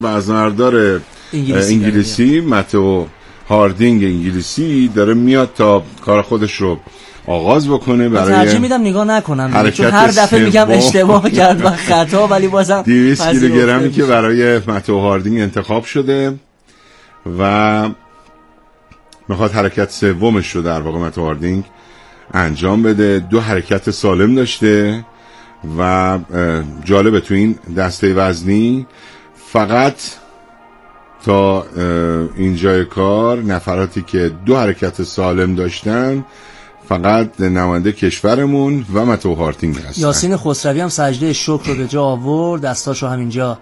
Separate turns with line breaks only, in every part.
وزنهردار انگلیسی متئو هاردینگ انگلیسی داره میاد تا کار خودش رو آغاز بکنه. برای
ترجیح میدم نگاه نکنم چون هر دفعه میگم اشتباه کرد و خطا، ولی بازم
200 کیلوگرمی که برای متئو هاردینگ انتخاب شده و میخواد حرکت سومش رو در واقع متئو هاردینگ انجام بده. 2 حرکت سالم داشته و جالبه تو این دسته وزنی فقط تا اینجای کار نفراتی که 2 حرکت سالم داشتن فقط نماینده کشورمون و متئو هاردینگ هستن.
یاسین خسروی هم سجده شکر رو به جا آورد، دستاشو همینجا.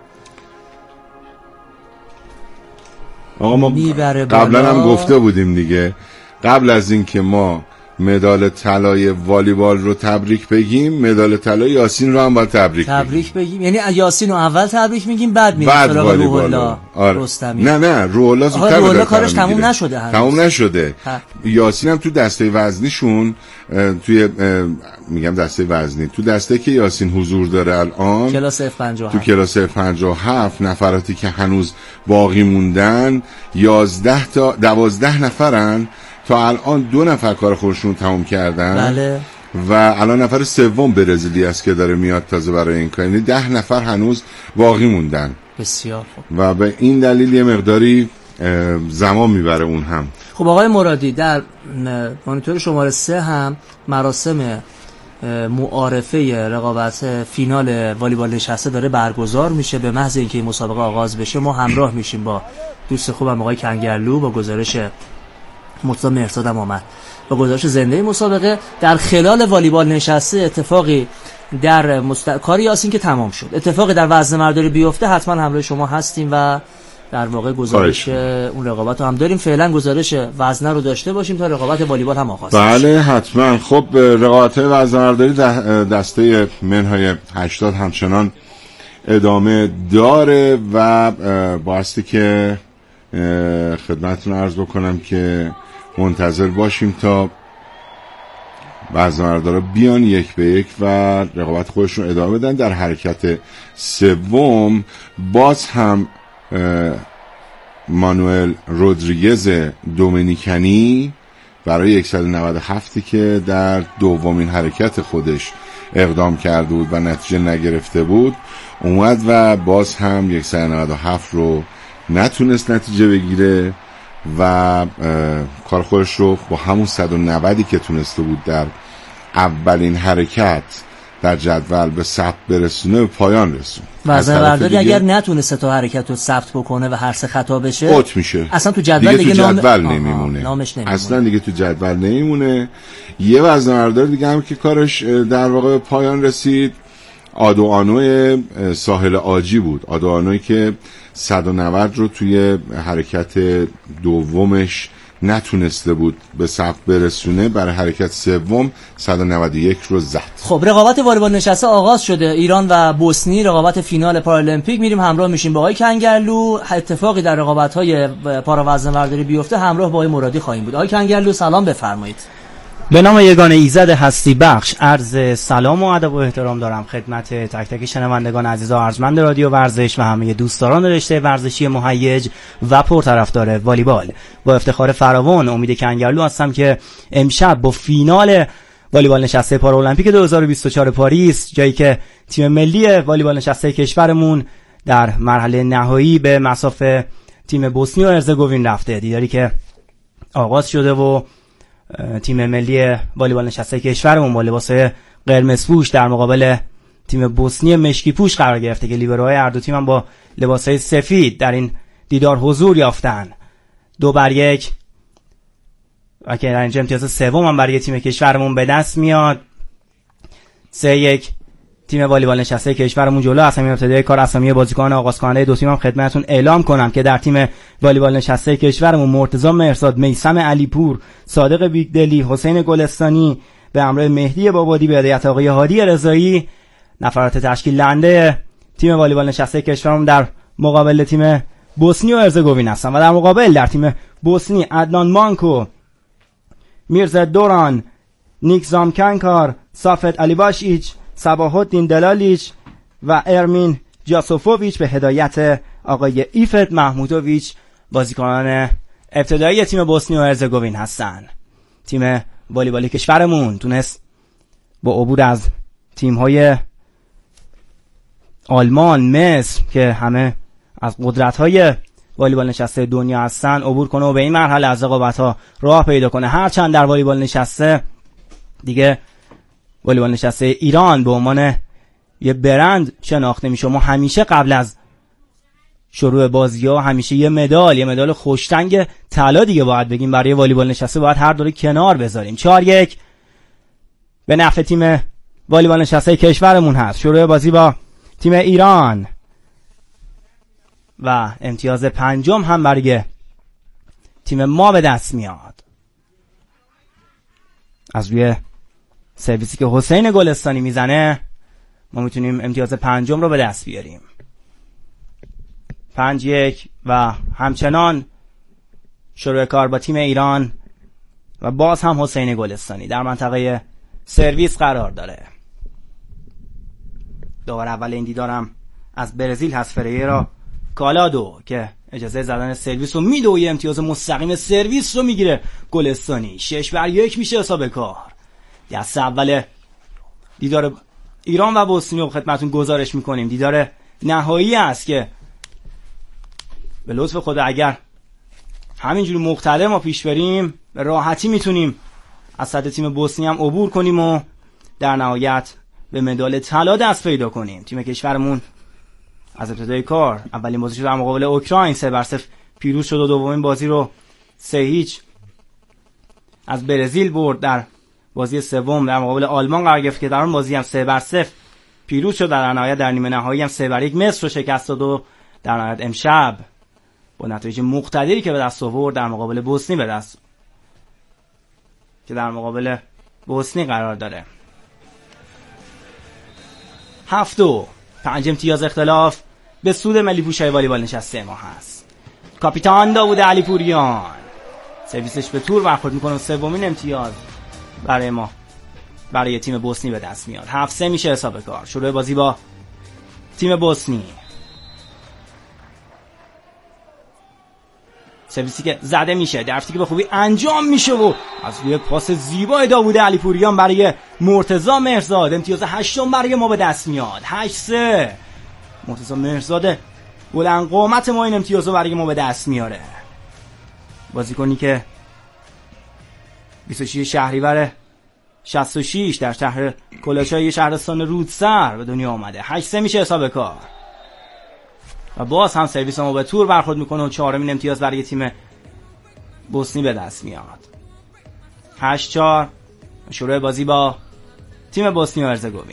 آقا ما قبلا هم گفته بودیم دیگه، قبل از این که ما مدال طلای والیبال رو تبریک بگیم، مدال طلای یاسین رو هم باید تبریک
بگیم. یعنی یاسین رو اول تبریک میگیم بعد میریم سراغ روح‌الله رستمی.
نه روح‌الله زودتر
روح‌الله کارش تموم نشده
یاسین هم تو دسته وزنیشون توی میگم دسته وزنی، تو دسته که یاسین حضور داره الان
کلاس F57
تو کلاس F57 نفراتی که هنوز باقی موندن 12 نفرن. تا الان 2 نفر کار خودشون تموم کردن.
بله.
و الان نفر سوم برزیلی است که داره میاد تازه برای این کار، یعنی 10 نفر هنوز باقی موندن.
بسیار خوب.
و به این دلیل یه مقداری زمان میبره اون هم.
خب آقای مرادی، در مانیتور شماره 3 هم مراسم معارفه رقابت فینال والیبال نشسته داره برگزار میشه. به محض اینکه این مسابقه آغاز بشه ما همراه میشیم با دوست خوبم آقای کنگرلو با گزارش مرتضی مرصاد هم آمد با گزارش زنده مسابقه. در خلال والیبال نشسته اتفاقی در کار یاسین که تمام شد، اتفاقی در وزن مرداری بیفته حتما همراه شما هستیم و در واقع گزارش اون رقابت رو هم داریم. فعلا گزارش وزنه رو داشته باشیم تا رقابت والیبال هم آغاز بشه.
بله حتما. خب رقابت وزن مرداری دسته منهای 80 همچنان ادامه داره و بایستی که خدمتتون عرض بکنم که منتظر باشیم تا وزنهردارا بیان یک به یک و رقابت خودشون ادامه بدن. در حرکت سوم باز هم مانوئل رودریگز دومینیکنی برای 197 که در دومین حرکت خودش اقدام کرده بود و نتیجه نگرفته بود اومد و باز هم 197 رو نتونست نتیجه بگیره و کار خودش رو با همون 190 که تونسته بود در اولین حرکت در جدول به ثبت برسونه به پایان رسون.
وزن برداری اگر نتونسته تا حرکت رو ثبت بکنه و هر سه خطا بشه
اوت میشه،
اصلا تو جدول
دیگه تو جدول نمیمونه.
نامش نمیمونه
اصلا دیگه تو جدول نمیمونه. یه وزن بردار دیگه هم که کارش در واقع به پایان رسید آدوآنو ساحل آجی بود. آدوآنوی که 190 رو توی حرکت دومش نتونسته بود به ثبت برسونه، برای حرکت سوم 191 رو زد.
خب رقابت والیبال نشسته آغاز شده. ایران و بوسنی رقابت فینال پارالمپیک. میریم همراه میشیم با آقای کنگرلو. اتفاقی در رقابت‌های پارا وزنه‌برداری بیفته همراه با آقای مرادی خواهیم بود. آقای کنگرلو سلام بفرمایید.
به نام یگانه ایزد هستی بخش عرض سلام و ادب و احترام دارم خدمت تک تک شنوندگان عزیز و ارجمند رادیو ورزش و همه دوستداران رشته ورزشی مهیج و پرطرفدار والیبال. با افتخار فراوان امید کنگرلو هستم که امشب با فینال والیبال نشسته پارالمپیک 2024 پاریس، جایی که تیم ملی والیبال نشسته کشورمون در مرحله نهایی به مصاف تیم بوسنی و هرزگوین رفته، دیداری که آغاز شده و تیم ملی والیبال نشسته کشورمون با لباس قرمز پوش در مقابل تیم بوسنی مشکی پوش قرار گرفته که لیبروهای هر دو تیم هم با لباسهای سفید در این دیدار حضور یافتن. 2-1 و که در اینجا امتیاز سوم هم برای تیم کشورمون به دست میاد. 3-1 تیم والیبال نشسته کشورمون جلو. اسامی ابتدایی کار اسامی بازیکن آغاز کننده دو تیم هم خدمتتون اعلام کنم که در تیم والیبال نشسته کشورمون مرتضی مرصاد، میثم علیپور، صادق بیگدلی، حسین گلستانی به همراه مهدی بابادی به هدایت آقای هادی رضایی نفرات تشکیل دهنده تیم والیبال نشسته کشورمون در مقابل تیم بوسنی و هرزگوین هستن. و در مقابل در تیم بوسنی عدنان مانکو، میرزا دوران، نیک زامکنکار، صافت علیباشیچ، صباح الدین دلالیچ و ارمین جاسوفوویچ به هدایت آقای ایفت محمودوویچ بازیکنان ابتدایی تیم بوسنی و هرزگوین هستن. تیم والیبال کشورمون تونست با عبور از تیم‌های آلمان، مصر که همه از قدرت‌های والیبال نشسته دنیا هستن عبور کنه و به این مرحله از رقابت‌ها راه پیدا کنه. هرچند در والیبال نشسته دیگه والیبال نشسته ایران به عنوان یه برند شناخته میشه. ما همیشه قبل از شروع بازی‌ها همیشه یه مدال خوشتنگ طلا دیگه باید بگیم برای والیبال نشسته باید هر دوره کنار بذاریم. 4-1 به نفع تیم والیبال نشسته کشورمون هست. شروع بازی با تیم ایران و امتیاز 5 هم برای تیم ما به دست میاد از روی سرویسی که حسین گلستانی میزنه. ما میتونیم امتیاز 5 رو به دست بیاریم. 5-1 و همچنان شروع کار با تیم ایران و باز هم حسین گلستانی در منطقه سرویس قرار داره. داور اول این دیدارم از برزیل هست، فریرا کالادو که اجازه زدن سرویس رو میده و یه امتیاز مستقیم سرویس رو میگیره گلستانی. 6-1 میشه حساب کار. دست اول دیدار ایران و بوسنی رو خدمتون گزارش میکنیم. دیدار نهایی است که به لطف خدا اگر همینجوری مقتدر ما پیش بریم به راحتی میتونیم از سطح تیم بوسنی هم عبور کنیم و در نهایت به مدال طلا دست پیدا کنیم. تیم کشورمون از ابتدای کار اولین بازیش در مقابل اوکراین 3-0 پیروز شد و دومین بازی رو 3-0 از برزیل برد. در بازی سوم در مقابل آلمان قرار گرفت که در اون بازی هم 3-0 پیروز شد. در نهایت در نیمه نهایی هم 3-1 مصر رو شکست داد و در نهایت امشب با نتایج مقتدری که به دست آورد در مقابل بوسنی به دست که در مقابل بوسنی قرار داره. 7-5 امتیاز اختلاف به سود ملی پوشای والیبال نشسته ما هست. کاپیتان داوود علیپوریان سرویسش به تور برخورد میکنه و سومین امتیاز برای ما برای تیم بوسنی به دست میاد. 7-3 میشه حساب کار. شروع بازی با تیم بوسنی. سرویسی که زده میشه، درفتی که به خوبی انجام میشه و از روی پاس زیبای داوود علیپوریان برای مرتضی مهرزاد امتیاز 8 برای ما به دست میاد. 8-3 مرتضی مهرزاد بلند قامت ما این امتیاز رو برای ما به دست میاره. بازیکنی که 26 شهریور 66 در شهر کلاشای شهرستان رودسر به دنیا آمده. 8-3 میشه حساب کار و باز هم سرویس ما به تور برخورد میکنه و 4مین امتیاز برای تیم بوسنی به دست میاد. 8-4 شروع بازی با تیم بوسنی و هرزگوین.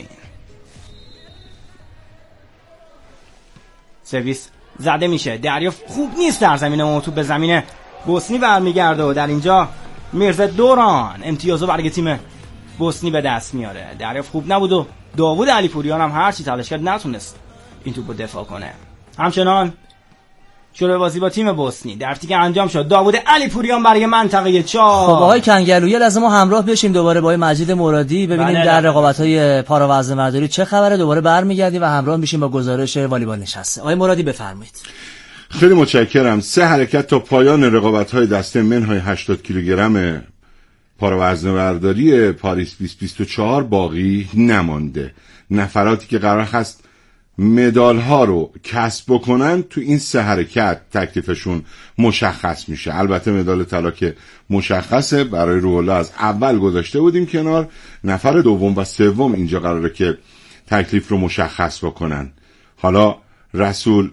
سرویس زده میشه، دریافت خوب نیست در زمین و توپ به زمین بوسنی برمیگرده و در اینجا میرزا دوران امتیازو برای تیم بوسنی به دست میاره. دریافت خوب نبود و داوود علیپوریان هم هرچی تلاش کرد نتونست این توپو دفاع کنه. همچنان شروع بازی با تیم بوسنی، درفتی که انجام شد داوود علیپوریان برای منطقه 4.
خب آقای کنگلویی لازم ما همراه بشیم دوباره با آقای مجید مرادی ببینیم در رقابت‌های پارا وزنه برداری چه خبره. دوباره برمیگردیم و همراه میشیم با گزارش والیبال نشسته. آقای مرادی بفرمایید.
خیلی متشکرم. 3 حرکت تا پایان رقابت‌های دسته منهای 80 کیلوگرم پارا وزنه برداری پاریس 2024 باقی نمانده. نفراتی که قرار هست مدال ها رو کسب بکنن تو این 3 حرکت تکلیفشون مشخص میشه. البته مدال طلا که مشخصه برای روح‌الله از اول گذاشته بودیم کنار. نفر دوم و سوم اینجا قراره که تکلیف رو مشخص بکنن. حالا رسول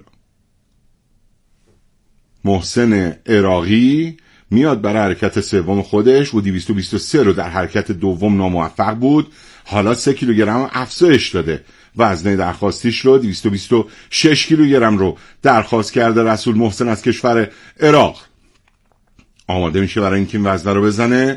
محسن عراقی میاد برای حرکت سوم خودش و 223 رو در حرکت دوم ناموفق بود. حالا 3 کیلوگرم افزایش داده. وزنه درخواستیش رو 226 کیلوگرم رو درخواست کرده رسول محسن از کشور عراق. آماده میشه برای اینکه این وزنه رو بزنه.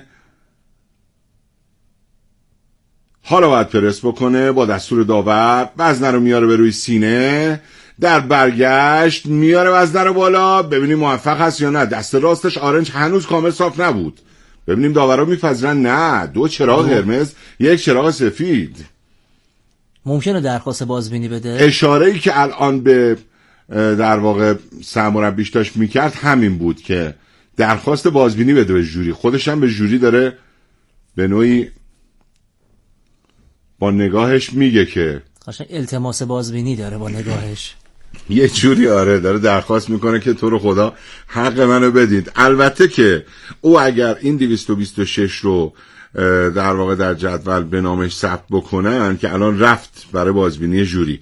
حالا باید پرس بکنه با دستور داور. وزنه رو میاره به روی سینه. در برگشت میاره وزنه رو بالا. ببینیم موفق هست یا نه. دست راستش آرنج هنوز کامل صاف نبود. ببینیم داورا میپذیرن نه. 2 چراغ قرمز 1 چراغ سفید.
ممکنه درخواست بازبینی بده.
اشاره‌ای که الان به در واقع سرمربیش داشت میکرد همین بود که درخواست بازبینی بده به ژوری. خودش هم به ژوری داره به نوعی با نگاهش میگه که
قشنگ التماس بازبینی داره با نگاهش،
یه جوری آره داره درخواست میکنه که تو رو خدا حق منو بدید. البته که او اگر این 226 رو در واقع در جدول به نامش ثبت بکنن که الان رفت برای بازبینی ژوری،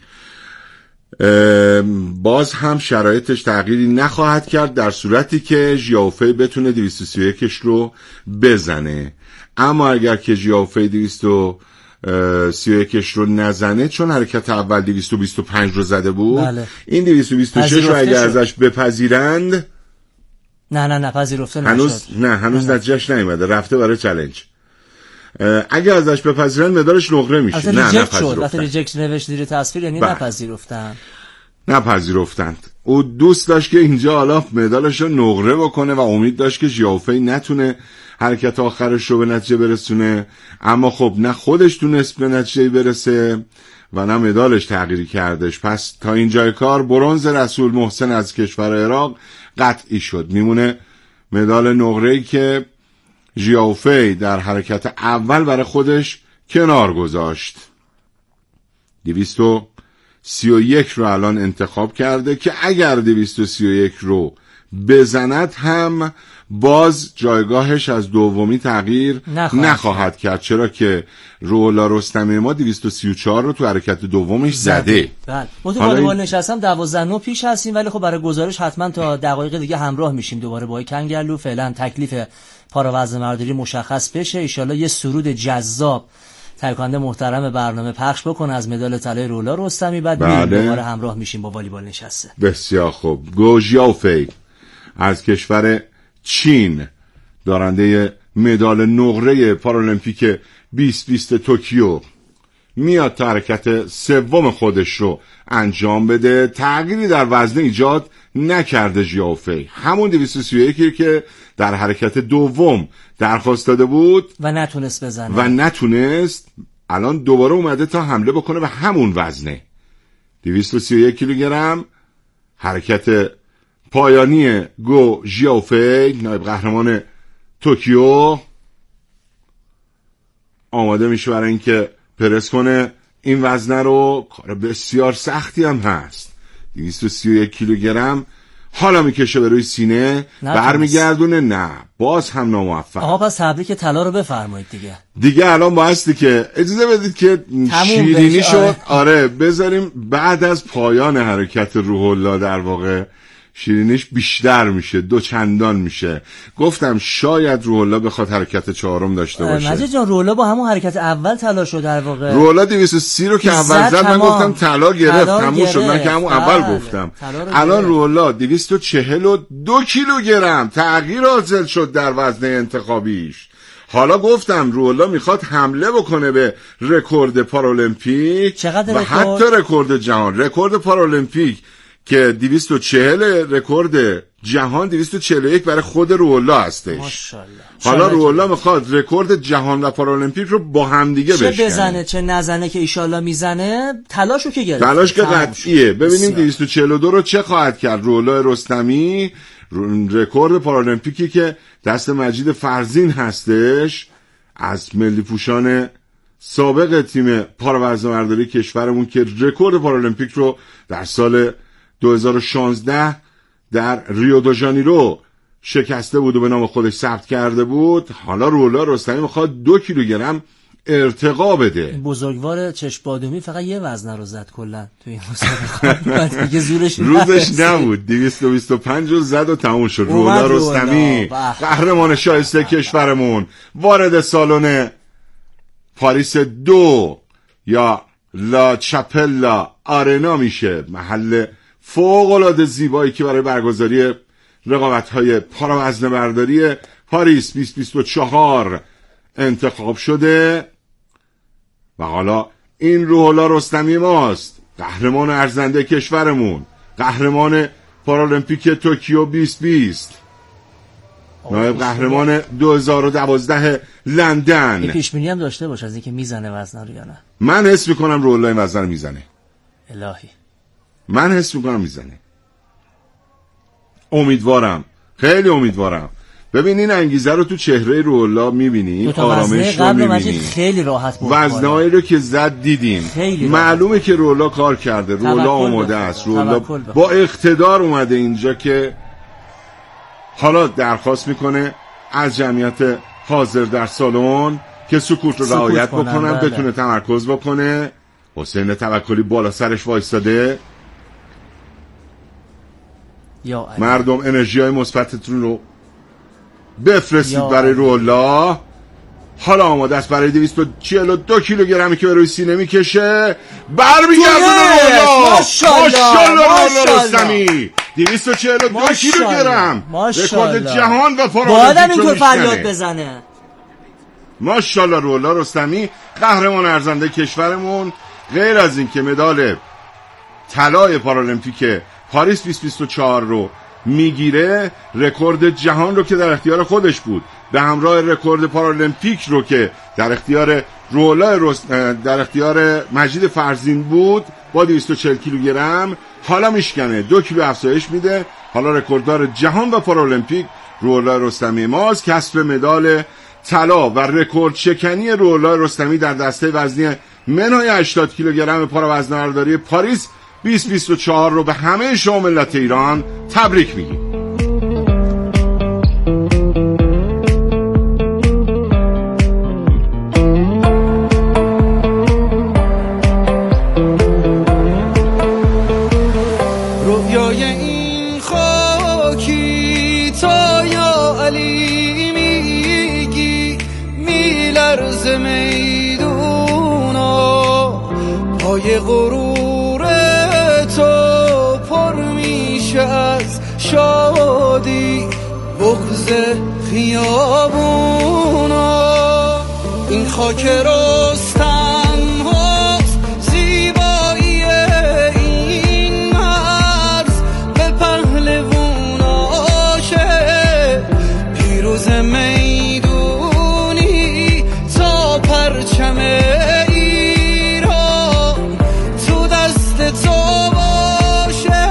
باز هم شرایطش تغییری نخواهد کرد در صورتی که ژیاوفی بتونه 231 رو بزنه. اما اگر که ژیاوفی 231 رو نزنه، چون حرکت اول 225 رو زده بود،
بله.
این 226 رو اگر ازش بپذیرند
نه پذیرفته
هنوز نتیجهش نیومده، رفته برای چالش. اگه ازش بپذیرن مدالش نقره میشه.
نه ریجکت نوشت زیر تصویر، یعنی
نپذیرفتند. او دوست داشت که اینجا حالا مدالش رو نقره بکنه و امید داشت که ژیاوفی نتونه حرکت آخرش رو به نتیجه برسونه، اما خب نه خودش تونست به نتیجه برسه و نه مدالش تغییری کردش. پس تا اینجای کار برنز رسول محسن از کشور عراق قطعی شد. میمونه مدال نقره‌ای که ژیاوفی در حرکت اول برای خودش کنار گذاشت. 231 رو الان انتخاب کرده که اگر 231 رو بزند هم باز جایگاهش از دومی تغییر نخواهد کرد، چرا که رولا رستمی ما 234 رو تو حرکت دومش زده.
بله. ما تو والیبال نشستم 12-9 پیش هستیم، ولی خب برای گزارش حتما تا دقایق دیگه همراه میشیم دوباره با کنگرلو. فعلا تکلیف پاراوزن مرداری مشخص بشه، ان شاءالله یه سرود جذاب تکانده محترم برنامه پخش بکنه از مدال طلای رولا رستمی، بعد دوباره همراه میشیم با والیبال نشسته.
بسیار خوب. گو ژیاوفی از کشور چین، دارنده مدال نقره پارالمپیک 2020 توکیو، میاد تا حرکت سوم خودش رو انجام بده. تغییری در وزن ایجاد نکرده ژیاوفی، همون 231 که در حرکت دوم درخواست داده بود
و نتونست
الان دوباره اومده تا حمله بکنه به همون وزنه 231 کیلوگرم. حرکت پایانی گو ژیاوفی، نایب قهرمان توکیو، آماده میشه برای اینکه پرس کنه این وزنه رو. کار بسیار سختی هم هست. 231 کیلوگرم حالا میکشه به روی سینه، برمیگردونه، نه باز هم ناموفق.
آقا پس تبریک طلا رو بفرمایید
دیگه الان بایستی که اجازه بدید که شیرینی شد. آره بذاریم بعد از پایان حرکت روح الله در واقع شیرینیش بیشتر میشه، 2 چندان میشه. گفتم شاید روح الله بخواد حرکت چهارم داشته باشه.
مجید جان روح الله با همون حرکت اول طلا شد در واقع.
روح الله 230 رو که اول زد من گفتم طلا گرفت، تموم شد. من که همون اول گفتم. الان روح الله 242 کیلوگرم تغییر حاصل شد در وزن انتخابیش. حالا گفتم روح الله میخواد حمله بکنه به رکورد پارالمپیک و حتی رکورد جهان. رکورد پارالمپیک که 240، رکورد جهان 241 برای خود روح الله هستش.
ماشاءالله.
حالا روح الله میخواد رکورد جهان و پارالمپیک رو با هم دیگه بشکنه.
چه بزنه چه نزنه که ایشالله میزنه، تلاشو که گرفت.
تلاش که قطعیه. ببینیم 242 رو چه خواهد کرد روح الله رستمی، رکورد پارالمپیکی که دست مجید فرزین هستش، از ملی پوشان سابق تیم پاراوزنه‌برداری کشورمون که رکورد پارالمپیک رو در سال 2016 در ریو دو ژانیرو شکسته بود و به نام خودش ثبت کرده بود. حالا روح الله رستمی میخواد 2 کیلوگرم ارتقا بده.
بزرگوار چشم بادومی فقط یه وزنه رو زد کلا توی این مسابقه. دیگه زورش
روزش نبود. 225 رو زد و تموم شد. روح الله رستمی قهرمان شایسته کشورمون وارد سالن پاریس 2 یا لا چاپلا آرنا میشه، محل فوق‌العاده زیبایی که برای برگزاری رقابت‌های پاراوزنه‌برداری پاریس 2024 انتخاب شده. و حالا این روح الله رستمی ماست، قهرمان ارزنده کشورمون، قهرمان پارالمپیک توکیو 2020، نایب قهرمان 2012 لندن.
این پیشبینی هم داشته باش از اینکه میزنه وزنه رو یا نه؟
من حس میکنم روح الله این وزنه میزنه.
الهی
من حس میکنم میزنه. امیدوارم، خیلی امیدوارم. ببین این انگیزه رو تو چهره رولا میبینی، آرامش رو میبینی،
خیلی راحت بود،
وزنهایی رو که زد دیدیم، معلومه که رولا کار کرده، رولا آماده است، رولا با اقتدار اومده اینجا که حالا درخواست میکنه از جمعیت حاضر در سالن که سکوت رو رعایت بکنن، بتونه تمرکز بکنه. حسین توکلی بالا سرش وایستاده. مردم انرژی های مثبتتون رو بفرستید برای رولا. حالا آماده است برای 242 کیلوگرمی که به روی سینه میکشه. برمیگردونه رولا. ماشاءالله رستمی 242 کیلوگرم رکورد جهان و پارالمپیک رو
فریاد بزنه.
ماشاءالله رولا رستمی قهرمان ارزنده کشورمون. غیر از این که مدال طلای پارالمپیک پاریس 2024 رو میگیره، رکورد جهان رو که در اختیار خودش بود به همراه رکورد پارالمپیک رو که در اختیار رولا در اختیار مجید فرزین بود با 240 کیلوگرم حالا میشکنه، 2 کیلو افزایش میده. حالا رکورددار جهان و پارالمپیک رولا رستمی ماست. کسب مدال طلا و رکورد شکنی رولا رستمی در دسته وزنی منهای 80 کیلوگرم پاراوزنه‌برداری پاریس 2024 رو به همه شما ملت ایران تبریک میگیم.
رویای این خاکی تا یا علی میگی میلرز میدونا، پای غرور تو پر میشه از شادی بغض خیابونا. این خاک رستم هاست زیبایی این مرز به پهلووناشه، پیروز میدونی تا پرچم ایران تو دست تو باشه.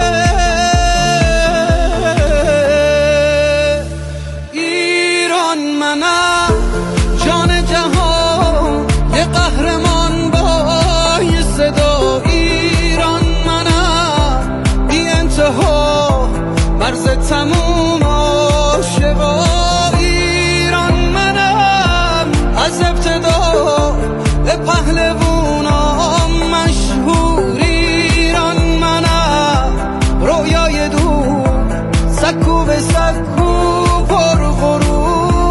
ایران منم جان جهان یه قهرمان با یه صدا، ایران منم بی انتها مرز تموم عاشقا، ایران منم از ابتدا به پهلوونام مشهور، ایران منم رویای دور سکو به سکو پر غرور.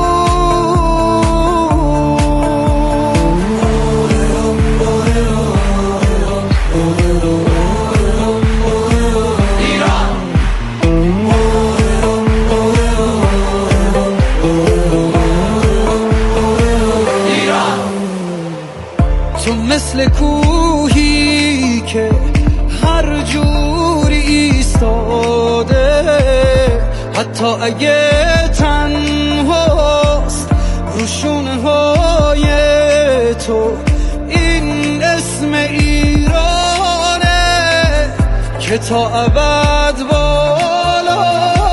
تو مثل کوهی که هر جوری ایستاده، حتی اگه تنهاست روشونه های تو، این اسم ایرانه که تا ابد بالا.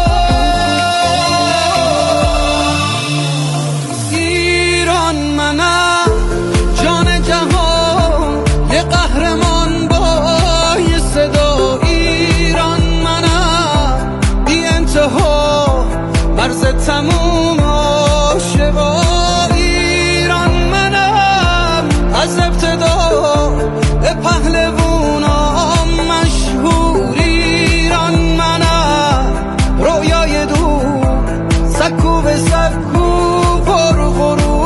ایران منم جان جهان یه قهرمان با یه صدا، ایران منم بی انتها مرز تموم عاشقا، ایران منم از ابتدا به پهلوونام مشهور، ایران منم رویای دور سکو به سکو پر غرور.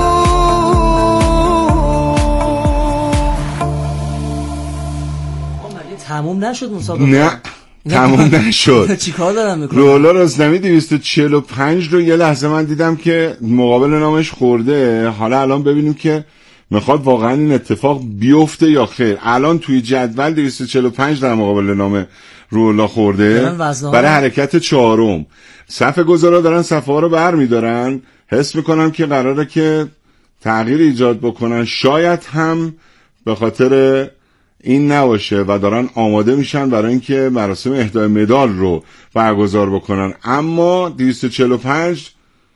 تموم نشد مسابقه؟
نه تموم نشد.
چیکار دارم میکنم؟
رولا رستمی 245 رو یه لحظه من دیدم که مقابل نامش خورده. حالا الان ببینیم که میخواد واقعا این اتفاق بیفته یا خیر. الان توی جدول 245 در مقابل نام رولا خورده برای حرکت چهارم. صفحه گذارا دارن صفحه ها رو بر میدارن، حس میکنم که قراره که تغییر ایجاد بکنن، شاید هم به خاطر این نباشه و دارن آماده میشن برای اینکه مراسم اهدای مدال رو برگزار بکنن. اما 245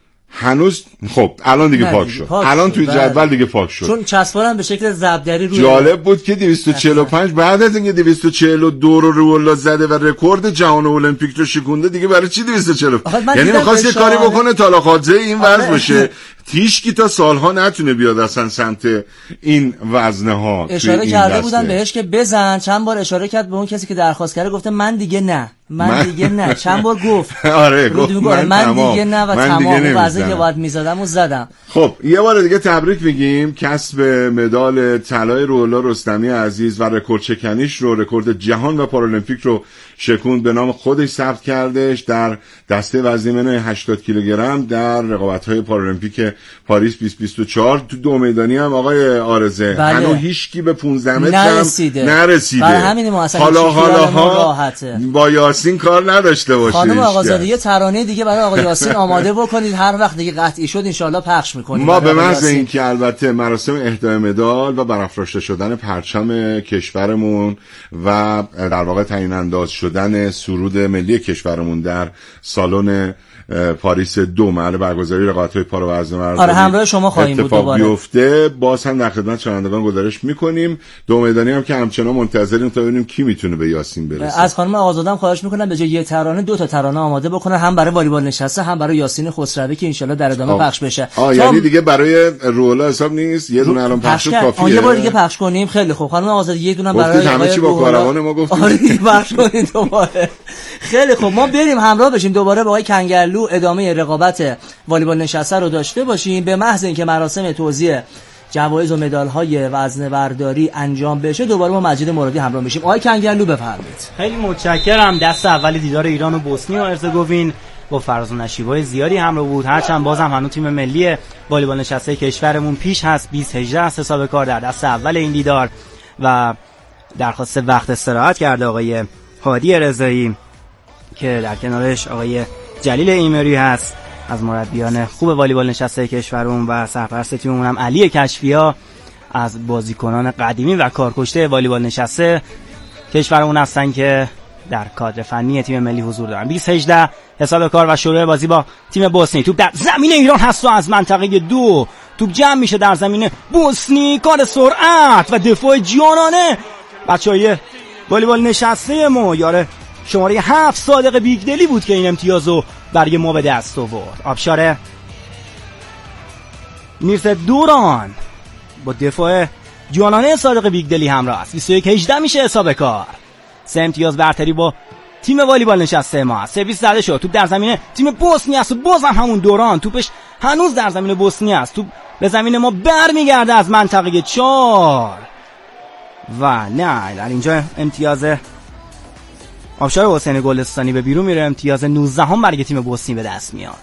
هنوز خب الان دیگه پاک شد. الان توی جدول دیگه پاک شد،
چون چسبارم به شکل ضربدری روی.
جالب بود که 245 بعد از اینکه 242 رو رولا زده و رکورد جهان المپیک رو شکونده، دیگه برای چی 245؟ یعنی می‌خواست یه کاری بکنه طالاخاضه این وزن بشه. هیچکی تا سالها نتونه بیاد اصلا سمت این وزنه ها.
اشاره کرده بودن بهش که بزن، چند بار اشاره کرد به اون کسی که درخواست کرده، گفته من دیگه نه، من دیگه نه، چند بار گفت.
آره گفت
من دیگه نه و تمام وزنی که باید میزدم و زدم.
خب یه بار دیگه تبریک میگیم، کسب مدال طلای رولا رستمی عزیز و رکورد شکنیش رو، رکورد جهان و پارالمپیک رو شکوند، به نام خودش ثبت کردش در دسته وزن 80 کیلوگرم در رقابت‌های پارالمپیک پاریس 2024. تو دو میدانی هم آقای آرزه هنوز هیچکی به 15 متر نرسیده.
برای همین ما اصلا
حالا با یاسین کار نداشته باشید.
خانم آقازاده یه ترانه دیگه برای آقای یاسین آماده بکنید، هر وقت دیگه قطعی شد ان شاءالله پخش می‌کنیم.
ما به محض اینکه البته مراسم اهدای مدال و برافراشته شدن پرچم کشورمون و در واقع تعیین انداز شدن سرود ملی کشورمون در سالن پاریس 2 محل برگزاری رقابت‌های پارا وزن مردانی،
آره همراه شما خواهیم بود دوباره.
بیفته باز هم در خدمت شنوندگان گزارش می‌کنیم. دو میدانی هم که همچنان منتظریم تا ببینیم کی میتونه به یاسین برسه.
از خانم آقازاده خواهش می‌کنم به جای یه ترانه 2 تا ترانه آماده بکنه، هم برای والیبال نشسته هم برای یاسین خسروی که ان شاءالله در ادامه پخش بشه.
یعنی دیگه برای رولا حساب نیست، یه دونه الان پخش کافیه.
یه بار دیگه پخش کنیم. خیلی خوب خانم آقازاده، یه دونه برای
همه چی با کاروان ما گفتیم.
آره پخش کنید دوباره. خیلی خوب، ما بریم همراه بشیم دوباره با آقای کنگرلو ادامه رقابت والیبال نشسته رو داشته باشیم. به محض اینکه مراسم توزیع جوایز و مدال‌های وزنه برداری انجام بشه دوباره ما مجید مرادی همراه میشیم. آقای کنگرلو بفرمایید.
خیلی متشکرم. دست اول دیدار ایران و بوسنی و هرزگوین با فراز و نشیب‌های زیادی همراه بود، هرچند بازم هنوز تیم ملی والیبال نشسته کشورمون پیش هست. 20-18 است حساب کار در دست اول این دیدار و درخواست وقت استراحت کرده آقای هادی رضایی که در کنارش آقای جلیل ایمری هست از مربیان خوب والیبال نشسته کشورمون و سرپرست تیممون هم علی کشفیا از بازیکنان قدیمی و کارکشته والیبال نشسته کشورمون هستن که در کادر فنی تیم ملی حضور دارن. 20-18 حساب کار و شروع بازی با تیم بوسنی. توپ در زمین ایران هست و از منطقه 2 توپ جمع میشه در زمین بوسنی، کار سرعت و دفاع جانانه بچهای والیبال نشسته ما. یاره شماره 7 صادق بیگدلی بود که این امتیازو برای ما به دست آورد. آبشار میرزا دوران با دفاع جانانه صادق بیگدلی همراه است. 21-18 میشه حساب کار. 3 امتیاز برتری با تیم والیبال نشسته ما. سرویس زده شد، توپ در زمین تیم بوسنی است و بازم همون دوران توپش هنوز در زمین بوسنی است. توپ به زمین ما برمیگرده از منطقه 4 و نه در اینجا امتیاز آبشار حسین گلستانی به بیرون میره. امتیاز 19 هم برای تیم بوسنی به دست میاد.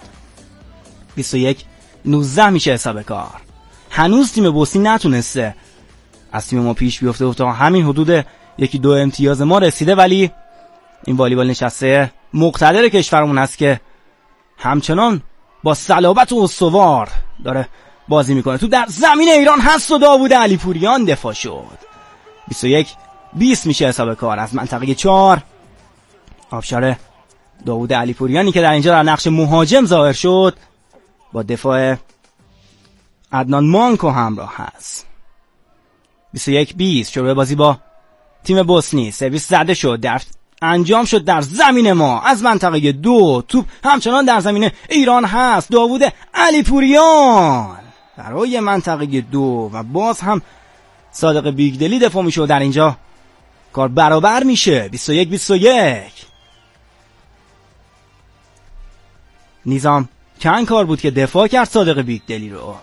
21-19 میشه حساب کار. هنوز تیم بوسنی نتونسته از تیم ما پیش بیفته و تا همین حدود 1-2 امتیاز ما رسیده، ولی این والیبال نشسته مقتدر کشورمون هست که همچنان با صلابت و استوار داره بازی میکنه. تو در زمین ایران هست و داوود علیپوریان دفاع شد. 21-20 میشه حساب کار از منطقه 4. آبشار داوود علیپوریانی که در اینجا در نقش مهاجم ظاهر شد با دفاع عدنان مانکو همراه هست. 21-20 شروع بازی با تیم بوسنی. سرویس زده شد، در انجام شد در زمین ما از منطقه 2. توپ همچنان در زمین ایران هست. داوود علیپوریان برای منطقه 2 و باز هم صادق بیگدلی دفاع میشه و در اینجا کار برابر میشه. 21-21 نیزام چند کار بود که دفاع کرد صادق بیگدلی رو.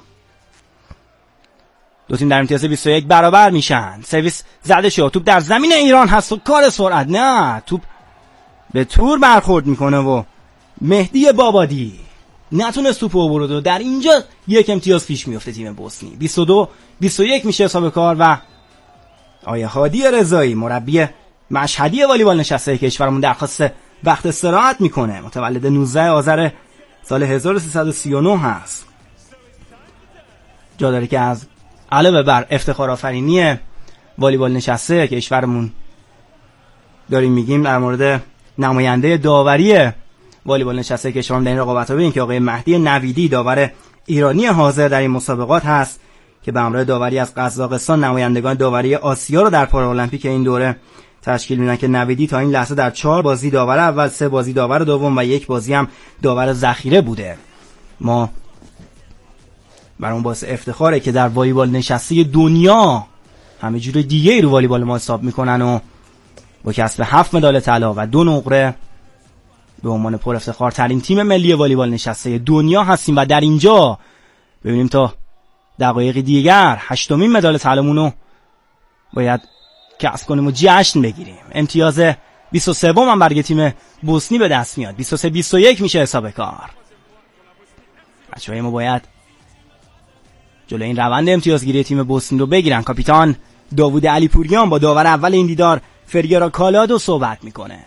دو تیم در امتیاز 21 برابر میشن. سرویس زده شد، توپ در زمین ایران هست و کار سرعت نه، توپ به تور برخورد میکنه و مهدی بابادی نتونست توپو برد و در اینجا 1 امتیاز پیش میفته تیم بوسنی. 22-21 میشه حساب کار و آیه هادی رضایی مربی مشهدی والیبال نشسته کشورمون درخواست وقت استراحت میکنه. متولد 19 آذر سال 1339 هست. جا داره که از علاوه بر افتخار آفرینی والیبال نشسته کشورمون داریم میگیم در مورد نماینده داوری والیبال نشسته کشورمون در این رقابت‌ها ببینیم که آقای مهدی نویدی داور ایرانی حاضر در این مسابقات هست که به همراه داوری از قزاقستان نمایندگان داوری آسیا رو در پارالمپیک این دوره تشکیل میدن که نویدی تا این لحظه در 4 بازی داور اول، 3 بازی داور دوم و 1 بازی هم داور ذخیره بوده. ما برام باعث افتخاره که در والیبال نشسته دنیا همه جور دیگه رو والیبال ما حساب میکنن و با کسب 7 مدال طلا و 2 نقره به عنوان پر افتخار ترین تیم ملی والیبال نشسته دنیا هستیم و در اینجا ببینیم تا دقایق دیگر 8مین مدال طلامونو باید کسب کنیم و جشن بگیریم. امتیاز 23 هم برای تیم بوسنی به دست میاد. 23-21 میشه حساب کار. بچه‌های ما باید جلوی این روند امتیازگیری تیم بوسنی رو بگیرن. کاپیتان داوود علیپوریان با داور اول این دیدار فرگرا کالادو صحبت میکنه.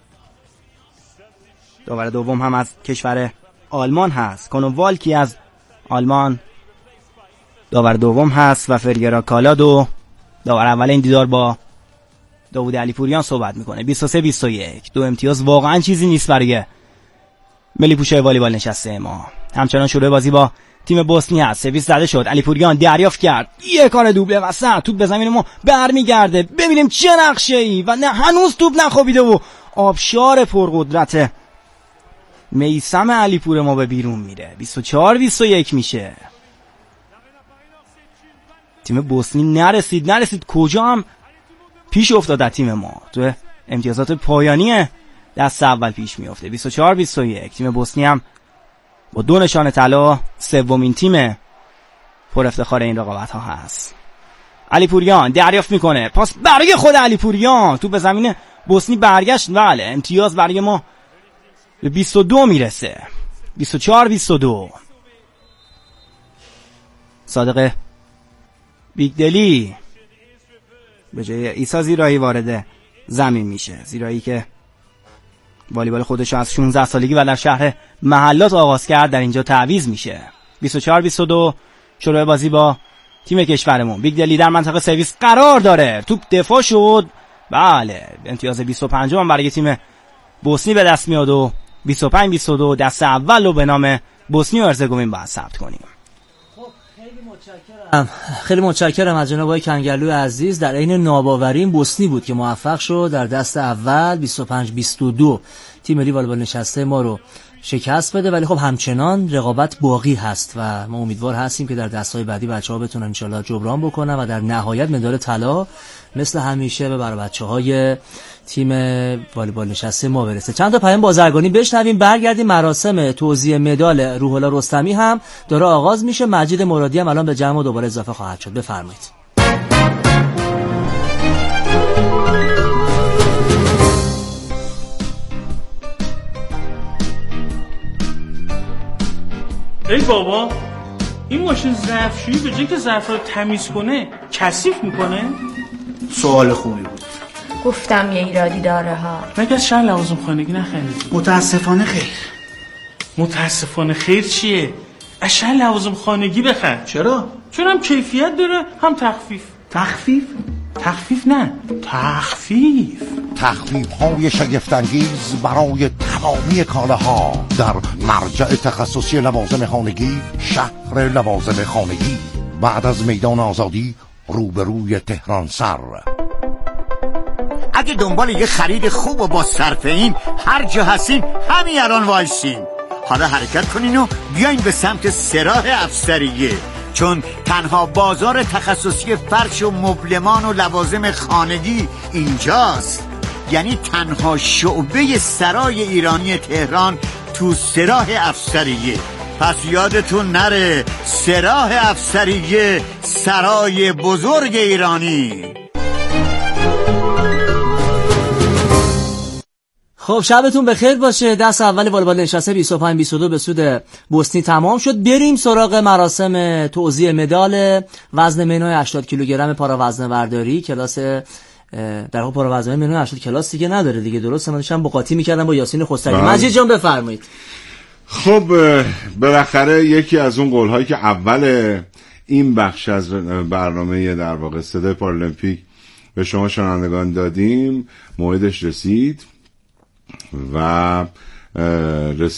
داور دوم هم از کشور آلمان هست، کونووالکی از آلمان داور دوم هست و فرگرا کالادو داور اول این دیدار با داوود علیپوریان صحبت میکنه. 23-21 2 امتیاز واقعا چیزی نیست برای ملی پوشه والیبال نشسته ما. همچنان شروع بازی با تیم بوسنی هست. سرویس زده شد، علیپوریان دریافت کرد، یه کار دوبله وسط، توپ به زمین ما برمیگرده. ببینیم چه نقشه‌ای و نه هنوز توپ نخوابیده و آبشار پرقدرت میثم علیپور ما به بیرون میره. 24-21 میشه. تیم بوسنی نرسید کجا هم پیش افتاد تیم ما تو امتیازات پایانی دست اول پیش میفته. 24-21 تیم بوسنی هم با 2 نشان طلا سومین تیم پر افتخار این رقابت ها هست. علیپوریان دریافت میکنه، پاس برای خود علیپوریان، تو به زمین بوسنی برگشت. بله امتیاز برای ما به 22 میرسه. 24-22 صادق بیگدلی به جای عیسی زیرایی وارد زمین میشه. زیرایی که والیبال خودش از 16 سالگی و در شهر محلات آغاز کرد در اینجا تعویض میشه. 24-22 شروع بازی با تیم کشورمون. بیگدلی در منطقه سرویس قرار داره، توپ دفاع شد. بله امتیاز 25 هم برای تیم بوسنی به دست میاد و 25-22 دست اول رو به نام بوسنی و هرزگوین باید ثبت کنیم.
خیلی متشکرم از جناب آقای کنگرلوی عزیز. در عین ناباوری بوسنی بود که موفق شد در دست اول 25-22 تیم ملی والیبال نشسته ما رو شکست بده، ولی خب همچنان رقابت باقی هست و ما امیدوار هستیم که در دست‌های بعدی بچه‌ها بتونن ان شاءالله جبران بکنن و در نهایت مدال طلا مثل همیشه به برای بچه‌های تیم والیبال نشسته ما برسه. چند تا پیام بازرگانی بشنویم، برگردیم. مراسم توزیع مدال روح الله رستمی هم داره آغاز میشه. مجید مرادی هم الان به جمع دوباره اضافه خواهد شد. بفرمایید.
ای بابا، این ماشین ظرفشویی به جای که ظرف رو تمیز کنه کثیف میکنه؟
سوال خوبی بود.
گفتم یه ایرادی داره ها.
مگه از شهر لوازم خانگی نخریدی؟
متاسفانه خیر.
متاسفانه خیر چیه؟ از شهر لوازم خانگی بخر.
چرا؟
چون هم کیفیت داره هم تخفیف.
تخفیف؟
تخفیف نه، تخفیف.
تخفیف‌های شگفت‌انگیز برای تمامی کالاها در مرجع تخصصی لوازم خانگی، شهر لوازم خانگی، بعد از میدان آزادی روبروی تهران سر.
اگه دنبال یه خرید خوب و با صرفه‌این هر جا هستین همین الان وایسین. حالا حرکت کنین و بیاین به سمت سراح افسریه، چون تنها بازار تخصصی فرش و مبلمان و لوازم خانگی اینجاست. یعنی تنها شعبه سرای ایرانی تهران تو سراح افسریه. پس یادتون نره، سراح افسریه، سرای بزرگ ایرانی.
خب شبتون بخیر باشه. دست اول والیبال نشسته 25-22 به سود بوسنی تمام شد. بریم سراغ مراسم توزیع مدال وزن منوی 80 کیلوگرم پارا وزنه برداری. کلاس در واقع پارا وزنه منوی 80 کلاس دیگه نداره دیگه، درسته؟ من داشتم با قاطی می‌کردم با یاسین خسروی. مجید جان بفرمایید.
خب بالاخره یکی از اون قول‌هایی که اول این بخش از برنامه در واقع صدای پارالمپیک به شما شنوندگان دادیم موعدش رسید و